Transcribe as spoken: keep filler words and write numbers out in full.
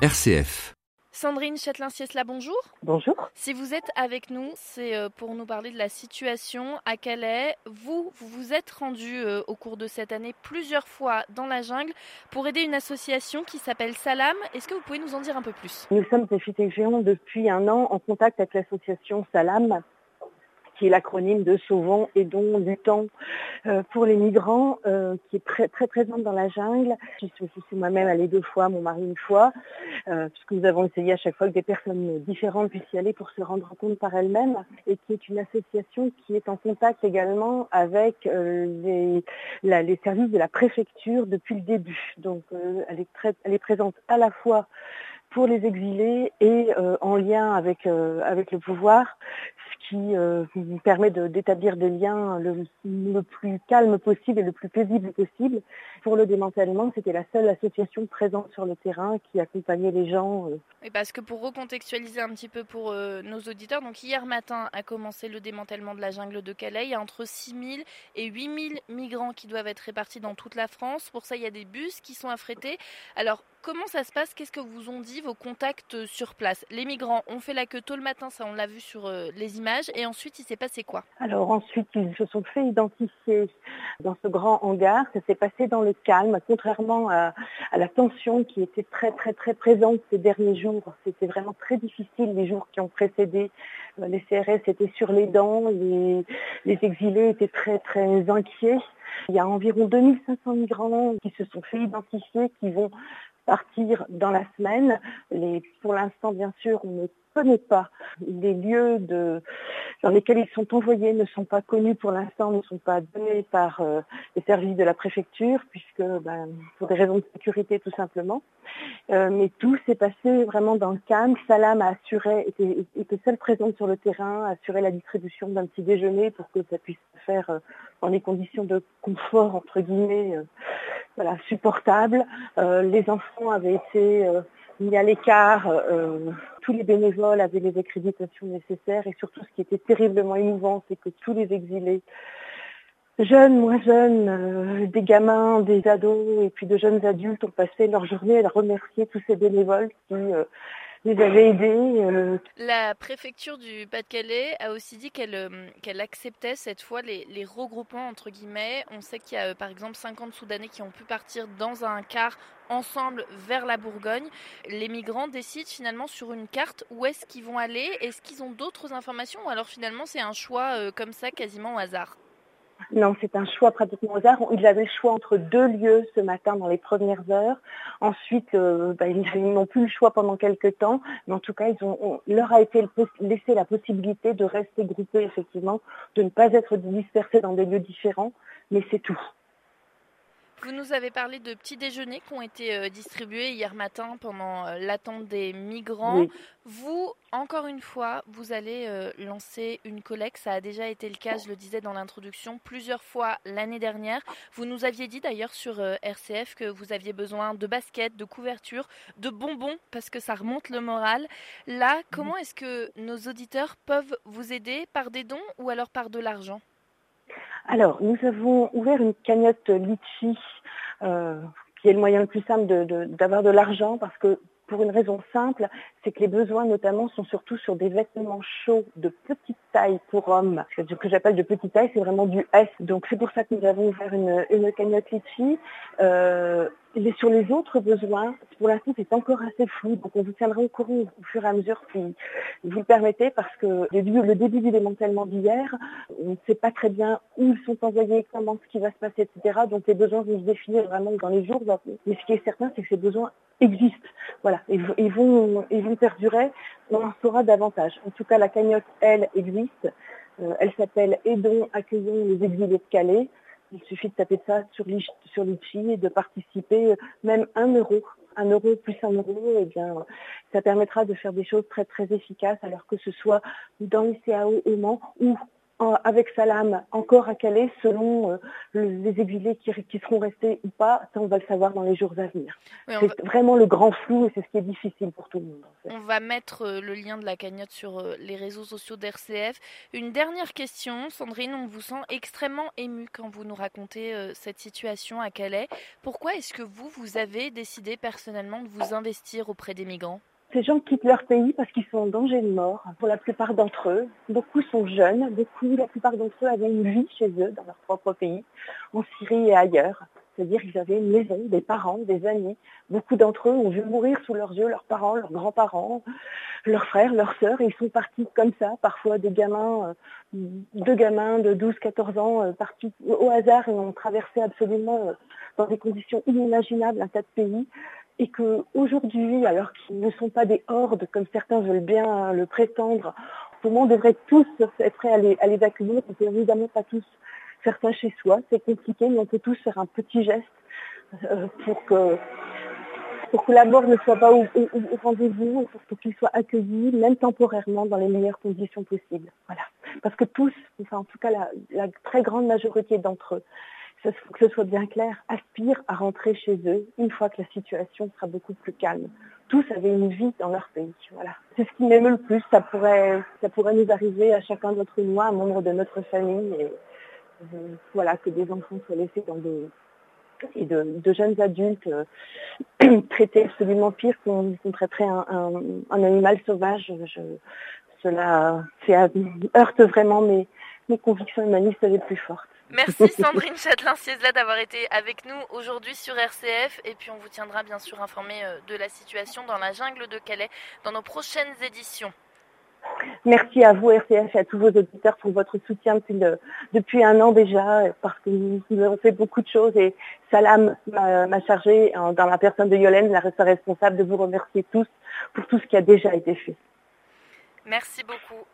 R C F. Sandrine Châtelain-Siesla, bonjour. Bonjour. Si vous êtes avec nous, c'est pour nous parler de la situation à Calais. Vous, vous vous êtes rendu au cours de cette année plusieurs fois dans la jungle pour aider une association qui s'appelle Salam. Est-ce que vous pouvez nous en dire un peu plus ? Nous sommes des F I T G géants depuis un an en contact avec l'association Salam, qui est l'acronyme de Sauvons, Aidons, Luttons euh, pour les migrants, euh, qui est très, très présente dans la jungle. Je suis moi-même allée deux fois, mon mari une fois, euh, puisque nous avons essayé à chaque fois que des personnes différentes puissent y aller pour se rendre compte par elles-mêmes, et qui est une association qui est en contact également avec euh, les, la, les services de la préfecture depuis le début. Donc euh, elle, est très, elle est présente à la fois pour les exilés et euh, en lien avec, euh, avec le pouvoir, ce qui euh, vous permet de, d'établir des liens le, le plus calme possible et le plus paisible possible. Pour le démantèlement, c'était la seule association présente sur le terrain qui accompagnait les gens. Euh. Et parce que pour recontextualiser un petit peu pour euh, nos auditeurs, donc hier matin a commencé le démantèlement de la jungle de Calais. Il y a entre six mille et huit mille migrants qui doivent être répartis dans toute la France. Pour ça, il y a des bus qui sont affrétés. Alors, comment ça se passe ? Qu'est-ce que vous ont dit vos contacts sur place ? Les migrants ont fait la queue tôt le matin, ça on l'a vu sur euh, les images. Et ensuite, il s'est passé quoi ? Alors ensuite, ils se sont fait identifier dans ce grand hangar. Ça s'est passé dans le calme, contrairement à, à la tension qui était très très très présente ces derniers jours. C'était vraiment très difficile les jours qui ont précédé. Les C R S étaient sur les dents, les, les exilés étaient très très inquiets. Il y a environ deux mille cinq cents migrants qui se sont fait identifier, qui vont partir dans la semaine. Les, pour l'instant, bien sûr, on ne connaît pas les lieux de, dans lesquels ils sont envoyés, ne sont pas connus pour l'instant, ne sont pas donnés par euh, les services de la préfecture, puisque ben, pour des raisons de sécurité tout simplement. Euh, mais tout s'est passé vraiment dans le calme. Salam a assuré, était, était seule présente sur le terrain, a assuré la distribution d'un petit déjeuner pour que ça puisse se faire euh, dans les conditions de confort, entre guillemets, euh, voilà, supportables. Euh, les enfants avaient été euh, mis à l'écart, euh, tous les bénévoles avaient les accréditations nécessaires, et surtout ce qui était terriblement émouvant, c'est que tous les exilés, jeunes, moins jeunes, euh, des gamins, des ados et puis de jeunes adultes ont passé leur journée à remercier tous ces bénévoles qui euh, les avaient aidés. Euh. La préfecture du Pas-de-Calais a aussi dit qu'elle, euh, qu'elle acceptait cette fois les, les regroupements entre guillemets. On sait qu'il y a euh, par exemple cinquante Soudanais qui ont pu partir dans un car ensemble vers la Bourgogne. Les migrants décident finalement sur une carte où est-ce qu'ils vont aller. Est-ce qu'ils ont d'autres informations ou alors finalement c'est un choix euh, comme ça quasiment au hasard ? Non, c'est un choix pratiquement au hasard. Ils avaient le choix entre deux lieux ce matin dans les premières heures. Ensuite, euh, bah, ils n'ont plus le choix pendant quelques temps. Mais en tout cas, ils ont, on, leur a été laissé la possibilité de rester groupés, effectivement, de ne pas être dispersés dans des lieux différents. Mais c'est tout. Vous nous avez parlé de petits déjeuners qui ont été euh, distribués hier matin pendant euh, l'attente des migrants. Oui. Vous, encore une fois, vous allez euh, lancer une collecte. Ça a déjà été le cas, je le disais dans l'introduction, plusieurs fois l'année dernière. Vous nous aviez dit d'ailleurs sur euh, R C F que vous aviez besoin de baskets, de couvertures, de bonbons parce que ça remonte le moral. Là, comment est-ce que nos auditeurs peuvent vous aider par des dons ou alors par de l'argent ? Alors, nous avons ouvert une cagnotte Litchi, euh, qui est le moyen le plus simple de, de, d'avoir de l'argent, parce que pour une raison simple, c'est que les besoins notamment sont surtout sur des vêtements chauds de petite taille pour hommes. Ce que j'appelle de petite taille, c'est vraiment du S. Donc c'est pour ça que nous avons ouvert une, une cagnotte Litchi. Euh, sur les autres besoins, pour l'instant c'est encore assez flou, donc on vous tiendra au courant au fur et à mesure si vous le permettez, parce que le début du démantèlement d'hier, on ne sait pas très bien où ils sont envoyés, comment, ce qui va se passer, et cetera. Donc les besoins vont se définir vraiment dans les jours. Mais ce qui est certain, c'est que ces besoins existent. Voilà, ils, ils, vont, ils vont perdurer, on en saura davantage. En tout cas, la cagnotte, elle, existe. Euh, elle s'appelle « Aidons, accueillons les exilés de Calais ». Il suffit de taper ça sur Litchi et de participer, même un euro. Un euro plus un euro, eh bien, ça permettra de faire des choses très très efficaces, alors que ce soit dans les C A O au Mans ou en, avec Salam encore à Calais selon euh, le, les exilés qui, qui seront restés ou pas. Ça, on va le savoir dans les jours à venir. Oui, c'est va... vraiment le grand flou et c'est ce qui est difficile pour tout le monde. En fait. On va mettre euh, le lien de la cagnotte sur euh, les réseaux sociaux d'R C F. Une dernière question, Sandrine, on vous sent extrêmement émue quand vous nous racontez euh, cette situation à Calais. Pourquoi est-ce que vous, vous avez décidé personnellement de vous investir auprès des migrants ? Ces gens quittent leur pays parce qu'ils sont en danger de mort, pour la plupart d'entre eux. Beaucoup sont jeunes, beaucoup, la plupart d'entre eux avaient une vie chez eux, dans leur propre pays, en Syrie et ailleurs. C'est-à-dire qu'ils avaient une maison, des parents, des amis. Beaucoup d'entre eux ont vu mourir sous leurs yeux leurs parents, leurs grands-parents, leurs frères, leurs sœurs, et ils sont partis comme ça, parfois des gamins, euh, deux gamins de douze quatorze ans, euh, partis au hasard et ont traversé absolument, euh, dans des conditions inimaginables, un tas de pays. Et qu'aujourd'hui, alors qu'ils ne sont pas des hordes, comme certains veulent bien le prétendre, tout le monde devrait tous être prêt à les, à les accueillir. On peut évidemment pas tous faire ça chez soi, c'est compliqué, mais on peut tous faire un petit geste euh, pour que pour que la mort ne soit pas au, au, au rendez-vous, pour, pour qu'ils soient accueillis, même temporairement, dans les meilleures conditions possibles. Voilà. Parce que tous, enfin en tout cas la, la très grande majorité d'entre eux, il faut que ce soit bien clair, aspirent à rentrer chez eux une fois que la situation sera beaucoup plus calme. Tous avaient une vie dans leur pays. Voilà. C'est ce qui m'émeut le plus. Ça pourrait, ça pourrait nous arriver à chacun d'entre nous, un membre de notre famille. Et, euh, voilà, que des enfants soient laissés dans des... et de, de jeunes adultes euh, traités absolument pire qu'on, qu'on traiterait un, un, un animal sauvage. Je, cela ça heurte vraiment mes, mes convictions humanistes les plus fortes. Merci Sandrine Châtelain-Ciesla d'avoir été avec nous aujourd'hui sur R C F et puis on vous tiendra bien sûr informé de la situation dans la jungle de Calais dans nos prochaines éditions. Merci à vous R C F et à tous vos auditeurs pour votre soutien depuis, le, depuis un an déjà parce que nous, nous avons fait beaucoup de choses et Salam m'a, m'a chargé dans la personne de Yolène, la responsable, de vous remercier tous pour tout ce qui a déjà été fait. Merci beaucoup.